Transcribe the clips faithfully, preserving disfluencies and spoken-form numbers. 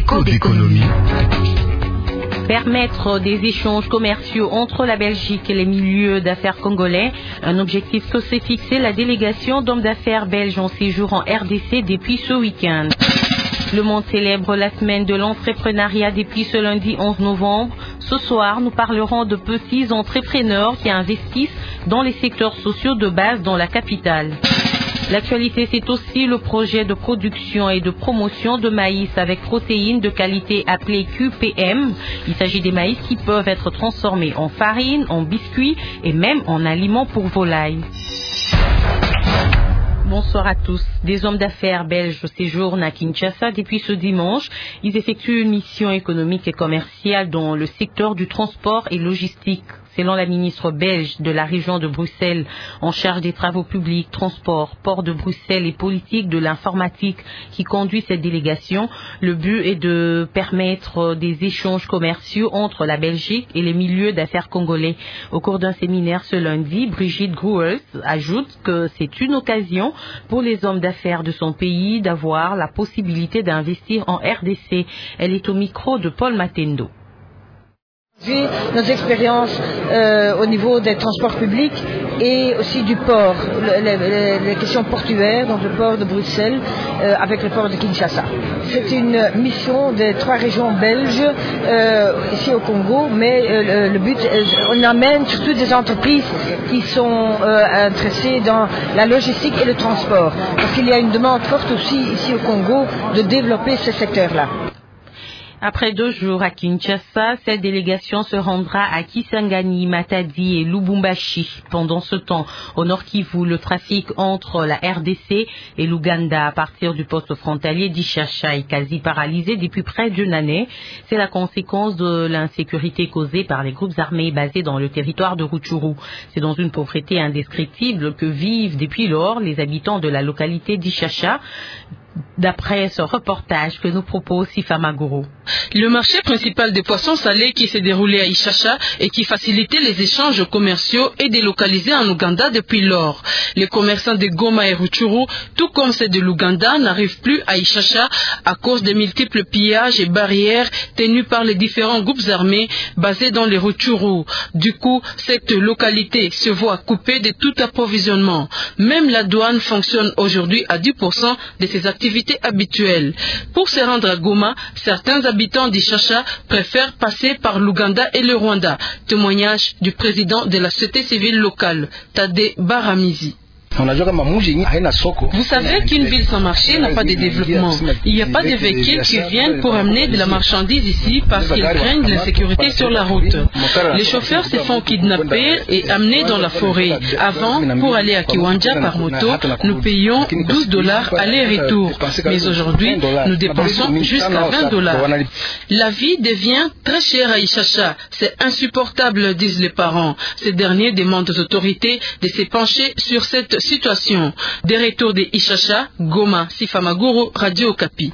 Code économie. Permettre des échanges commerciaux entre la Belgique et les milieux d'affaires congolais, un objectif que s'est fixé la délégation d'hommes d'affaires belges en séjour en R D C depuis ce week-end. Le monde célèbre la semaine de l'entrepreneuriat depuis ce lundi onze novembre. Ce soir, nous parlerons de petits entrepreneurs qui investissent dans les secteurs sociaux de base dans la capitale. L'actualité, c'est aussi le projet de production et de promotion de maïs avec protéines de qualité appelée Q P M. Il s'agit des maïs qui peuvent être transformés en farine, en biscuits et même en aliments pour volailles. Bonsoir à tous. Des hommes d'affaires belges séjournent à Kinshasa depuis ce dimanche. Ils effectuent une mission économique et commerciale dans le secteur du transport et logistique. Selon la ministre belge de la région de Bruxelles en charge des travaux publics, transport, port de Bruxelles et politique de l'informatique qui conduit cette délégation, le but est de permettre des échanges commerciaux entre la Belgique et les milieux d'affaires congolais. Au cours d'un séminaire ce lundi, Brigitte Gruels ajoute que c'est une occasion pour les hommes d'affaires de son pays d'avoir la possibilité d'investir en R D C. Elle est au micro de Paul Matendo. Nos expériences euh, au niveau des transports publics et aussi du port, les, les, les questions portuaires dans le port de Bruxelles euh, avec le port de Kinshasa. C'est une mission des trois régions belges euh, ici au Congo, mais euh, le, le but, on amène surtout des entreprises qui sont euh, intéressées dans la logistique et le transport, parce qu'il y a une demande forte aussi ici au Congo de développer ce secteur-là. Après deux jours à Kinshasa, cette délégation se rendra à Kisangani, Matadi et Lubumbashi. Pendant ce temps, au Nord Kivu, le trafic entre la R D C et l'Ouganda à partir du poste frontalier d'Ishasha est quasi paralysé depuis près d'une année. C'est la conséquence de l'insécurité causée par les groupes armés basés dans le territoire de Rutshuru. C'est dans une pauvreté indescriptible que vivent depuis lors les habitants de la localité d'Ishasha. D'après ce reportage que nous propose Sifa Magoro. Le marché principal des poissons salés qui s'est déroulé à Ishasha et qui facilitait les échanges commerciaux est délocalisé en Ouganda depuis lors. Les commerçants de Goma et Rutshuru, tout comme ceux de l'Ouganda, n'arrivent plus à Ishasha à cause des multiples pillages et barrières tenus par les différents groupes armés basés dans les Rutshuru. Du coup, cette localité se voit coupée de tout approvisionnement. Même la douane fonctionne aujourd'hui à dix pour cent de ses activités habituelles. Pour se rendre à Goma, certains habitants d'Ishasha préfèrent passer par l'Ouganda et le Rwanda. Témoignage du président de la société civile locale, Tade Baramizi. Vous savez qu'une ville sans marché n'a pas de développement. Il n'y a pas de véhicules qui viennent pour amener de la marchandise ici parce qu'ils craignent l'insécurité sur la route. Les chauffeurs se font kidnapper et amener dans la forêt. Avant, pour aller à Kiwanja par moto, nous payons douze dollars aller-retour. Mais aujourd'hui, nous dépensons jusqu'à vingt dollars. La vie devient très chère à Ishasha. C'est insupportable, disent les parents. Ces derniers demandent aux autorités de se pencher sur cette situation. Des retours de Ishasha, Goma, Sifa Magoro, Radio Okapi.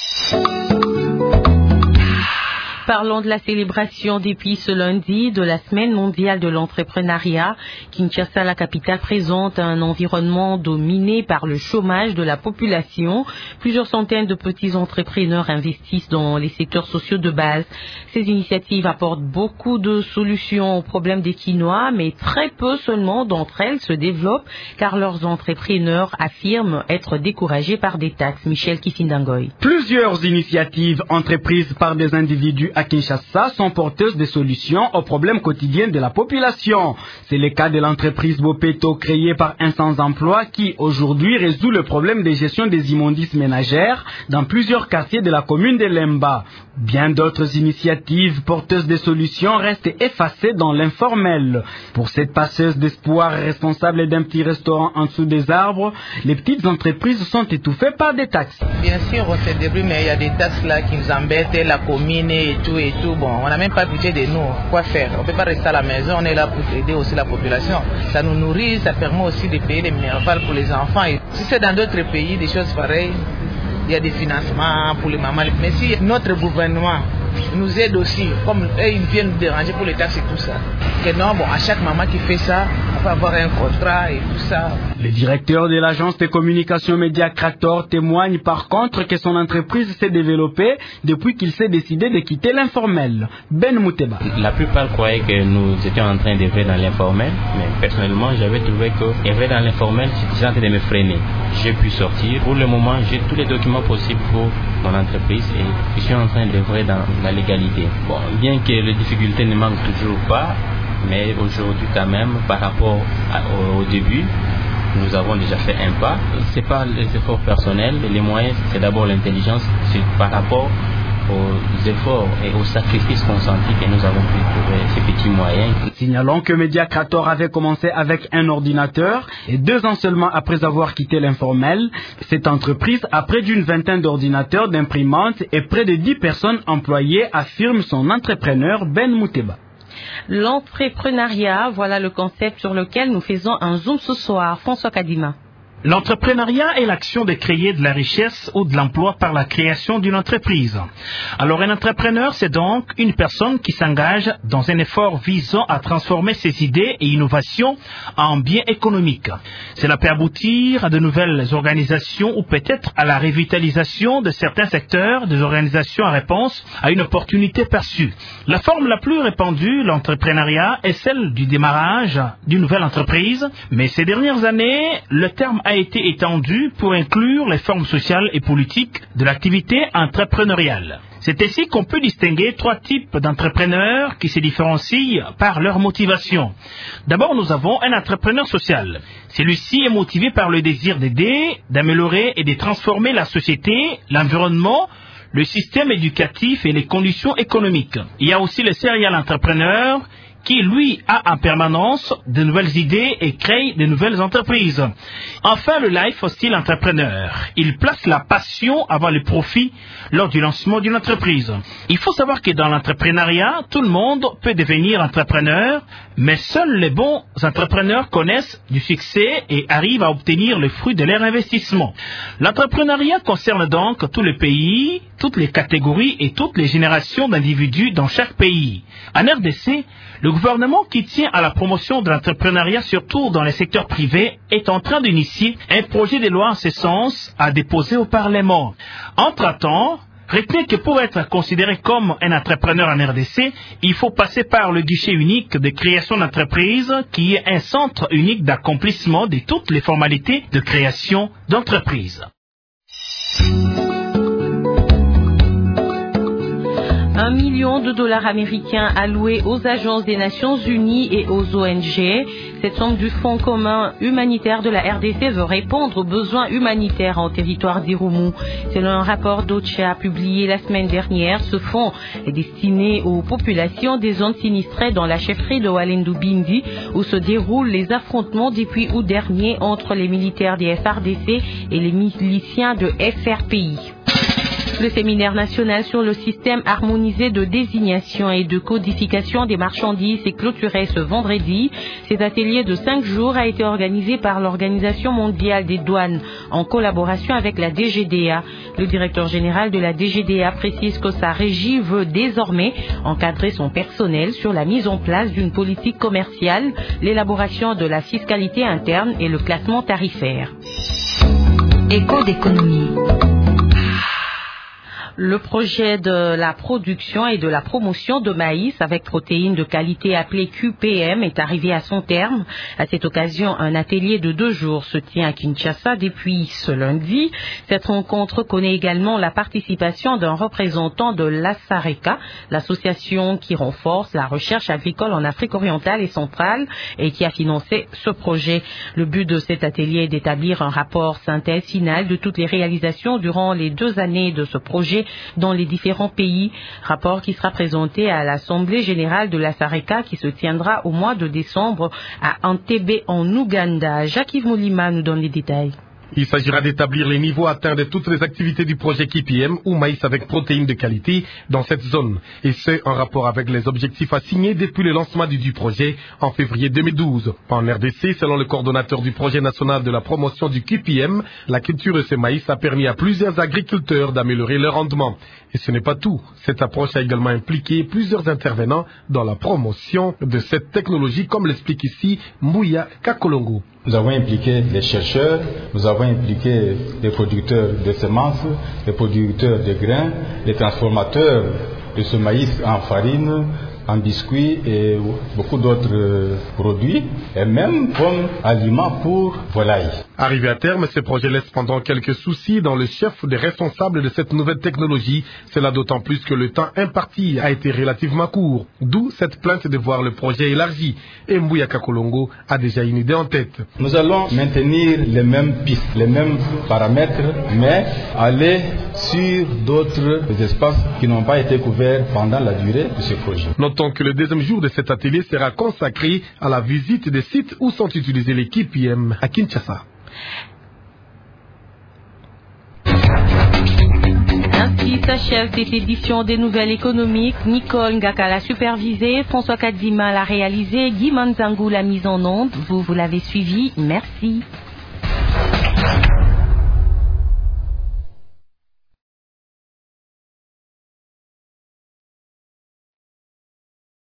Parlons de la célébration depuis ce lundi de la Semaine mondiale de l'entrepreneuriat. Kinshasa, la capitale, présente un environnement dominé par le chômage de la population. Plusieurs centaines de petits entrepreneurs investissent dans les secteurs sociaux de base. Ces initiatives apportent beaucoup de solutions aux problèmes des Kinois, mais très peu seulement d'entre elles se développent car leurs entrepreneurs affirment être découragés par des taxes. Michel Kifindangoy. Plusieurs initiatives entreprises par des individus à Kinshasa sont porteuses de solutions aux problèmes quotidiens de la population. C'est le cas de l'entreprise Bopeto créée par un sans-emploi qui aujourd'hui résout le problème de gestion des immondices ménagères dans plusieurs quartiers de la commune de Lemba. Bien d'autres initiatives porteuses de solutions restent effacées dans l'informel. Pour cette passeuse d'espoir responsable d'un petit restaurant en dessous des arbres, les petites entreprises sont étouffées par des taxes. Bien sûr, on se débrouille, mais il y a des taxes là qui nous embêtent, la commune et tout et tout. Bon, on n'a même pas budget de nous. Quoi faire? On ne peut pas rester à la maison, on est là pour aider aussi la population. Ça nous nourrit, ça permet aussi de payer des minervales pour les enfants. Et si c'est dans d'autres pays, des choses pareilles, il y a des financements pour les mamans. Mais si notre gouvernement nous aide aussi, comme eux, ils viennent nous déranger pour les taxes et tout ça, que non, bon, à chaque maman qui fait ça, on peut avoir un contrat et tout ça. Le directeur de l'agence de communication média Crator témoigne par contre que son entreprise s'est développée depuis qu'il s'est décidé de quitter l'informel. Ben Mouteba. La plupart croyaient que nous étions en train d'œuvrer dans l'informel, mais personnellement j'avais trouvé que œuvrer dans l'informel c'était en train de me freiner. J'ai pu sortir. Pour le moment, j'ai tous les documents possibles pour mon entreprise et je suis en train d'œuvrer dans la légalité. Bon, bien que les difficultés ne manquent toujours pas, mais aujourd'hui quand même, par rapport à, au, au début, nous avons déjà fait un pas. C'est pas les efforts personnels, les moyens, c'est d'abord l'intelligence, c'est par rapport aux efforts et aux sacrifices consentis que nous avons pu trouver ces petits moyens. Signalons que Media Crator avait commencé avec un ordinateur et deux ans seulement après avoir quitté l'informel, cette entreprise a près d'une vingtaine d'ordinateurs, d'imprimantes et près de dix personnes employées, affirme son entrepreneur Ben Mouteba. L'entrepreneuriat, voilà le concept sur lequel nous faisons un zoom ce soir. François Kadima. L'entrepreneuriat est l'action de créer de la richesse ou de l'emploi par la création d'une entreprise. Alors un entrepreneur, c'est donc une personne qui s'engage dans un effort visant à transformer ses idées et innovations en biens économiques. Cela peut aboutir à de nouvelles organisations ou peut-être à la revitalisation de certains secteurs, des organisations en réponse à une opportunité perçue. La forme la plus répandue, l'entrepreneuriat, est celle du démarrage d'une nouvelle entreprise, mais ces dernières années, le terme a été étendu pour inclure les formes sociales et politiques de l'activité entrepreneuriale. C'est ainsi qu'on peut distinguer trois types d'entrepreneurs qui se différencient par leur motivation. D'abord, nous avons un entrepreneur social. Celui-ci est motivé par le désir d'aider, d'améliorer et de transformer la société, l'environnement, le système éducatif et les conditions économiques. Il y a aussi le serial entrepreneur qui, lui, a en permanence de nouvelles idées et crée de nouvelles entreprises. Enfin, le lifestyle entrepreneur. Il place la passion avant le profit lors du lancement d'une entreprise. Il faut savoir que dans l'entrepreneuriat, tout le monde peut devenir entrepreneur, mais seuls les bons entrepreneurs connaissent du succès et arrivent à obtenir le fruit de leur investissement. L'entrepreneuriat concerne donc tous les pays, toutes les catégories et toutes les générations d'individus dans chaque pays. En R D C, le gouvernement qui tient à la promotion de l'entrepreneuriat, surtout dans les secteurs privés, est en train d'initier un projet de loi en ce sens à déposer au Parlement. Entre-temps, retenez que pour être considéré comme un entrepreneur en R D C, il faut passer par le guichet unique de création d'entreprise qui est un centre unique d'accomplissement de toutes les formalités de création d'entreprise. Un million de dollars américains alloués aux agences des Nations Unies et aux O N G. Cette somme du Fonds commun humanitaire de la R D C veut répondre aux besoins humanitaires en territoire d'Irumu. Selon un rapport d'OCHA publié la semaine dernière, ce fonds est destiné aux populations des zones sinistrées dans la chefferie de Walendu Bindi, où se déroulent les affrontements depuis août dernier entre les militaires des F R D C et les miliciens de F R P I. Le séminaire national sur le système harmonisé de désignation et de codification des marchandises est clôturé ce vendredi. Cet atelier de cinq jours a été organisé par l'Organisation mondiale des douanes en collaboration avec la D G D A. Le directeur général de la D G D A précise que sa régie veut désormais encadrer son personnel sur la mise en place d'une politique commerciale, l'élaboration de la fiscalité interne et le classement tarifaire. Éco d'économie. Le projet de la production et de la promotion de maïs avec protéines de qualité appelé Q P M est arrivé à son terme. À cette occasion, un atelier de deux jours se tient à Kinshasa depuis ce lundi. Cette rencontre connaît également la participation d'un représentant de l'Asareka, l'association qui renforce la recherche agricole en Afrique orientale et centrale et qui a financé ce projet. Le but de cet atelier est d'établir un rapport synthèse final de toutes les réalisations durant les deux années de ce projet dans les différents pays. Rapport qui sera présenté à l'Assemblée générale de l'Asareka qui se tiendra au mois de décembre à Entebbe en Ouganda. Jacques-Yves Moulima nous donne les détails. Il s'agira d'établir les niveaux atteints de toutes les activités du projet K P M ou maïs avec protéines de qualité dans cette zone. Et ce, en rapport avec les objectifs assignés depuis le lancement du, du projet en février deux mille douze. En R D C, selon le coordonnateur du projet national de la promotion du K P M, la culture de ce maïs a permis à plusieurs agriculteurs d'améliorer leur rendement. Et ce n'est pas tout. Cette approche a également impliqué plusieurs intervenants dans la promotion de cette technologie, comme l'explique ici Mbouya Kakolongo. Nous avons impliqué les chercheurs, nous avons impliqué les producteurs de semences, les producteurs de grains, les transformateurs de ce maïs en farine, en biscuits et beaucoup d'autres produits, et même comme aliments pour volailles. Arrivé à terme, ce projet laisse pendant quelques soucis dans le chef des responsables de cette nouvelle technologie. Cela d'autant plus que le temps imparti a été relativement court. D'où cette plainte de voir le projet élargi. Et Mbouya Kakolongo a déjà une idée en tête. Nous allons maintenir les mêmes pistes, les mêmes paramètres, mais aller sur d'autres espaces qui n'ont pas été couverts pendant la durée de ce projet. Notons que le deuxième jour de cet atelier sera consacré à la visite des sites où sont utilisés les K P M à Kinshasa. Ainsi s'achève cette édition des Nouvelles économiques. Nicole Ngaka l'a supervisé, François Kadzima l'a réalisé, Guy Manzangou l'a mise en onde. Vous, vous l'avez suivi. Merci.